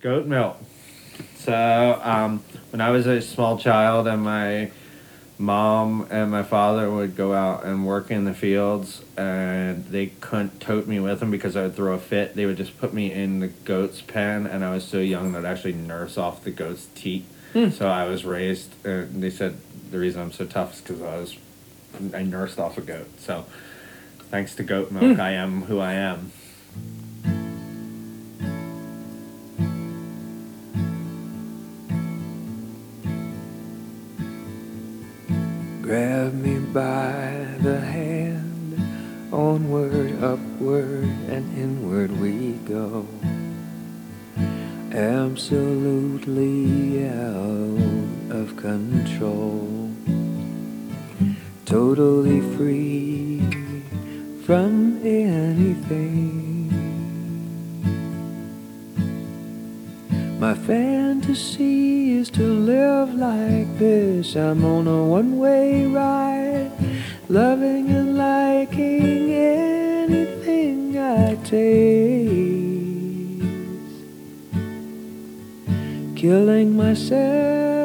Goat milk. So, when I was a small child and my mom and my father would go out and work in the fields and they couldn't tote me with them because I would throw a fit, they would just put me in the goat's pen, and I was so young that I'd actually nurse off the goat's teat. So I was raised, they said the reason I'm so tough is because I nursed off a goat. So thanks to goat milk, I am who I am. Grab me by the hand, onward, upward, and inward we go. Absolutely out of control, totally free from anything. My fantasy is to live like this. I'm on a one-way ride, loving and liking anything I taste, killing myself